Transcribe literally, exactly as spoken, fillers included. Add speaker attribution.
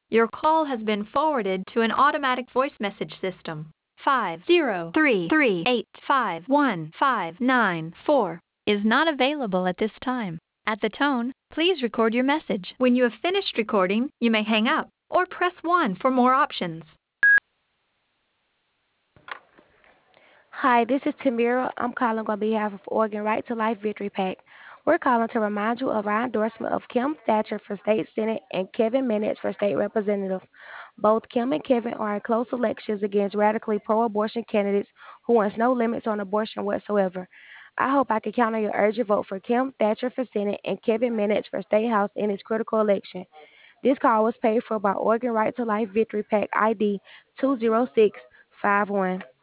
Speaker 1: Your call has been forwarded to an automatic voice message system. five zero three three eight five one five nine four is not available at this time. At the tone, please record your message. When you have finished recording, you may hang up or press one for more options.
Speaker 2: Hi, this is Tamira. I'm calling on behalf of Oregon Right to Life Victory PAC. We're calling to remind you of our endorsement of Kim Thatcher for State Senate and Kevin Minutes for State Representative. Both Kim and Kevin are in close elections against radically pro abortion candidates who wants no limits on abortion whatsoever. I hope I can count on your urgent vote for Kim Thatcher for Senate and Kevin Minutes for State House in this critical election. This call was paid for by Oregon Right to Life Victory PAC I D two zero six five one.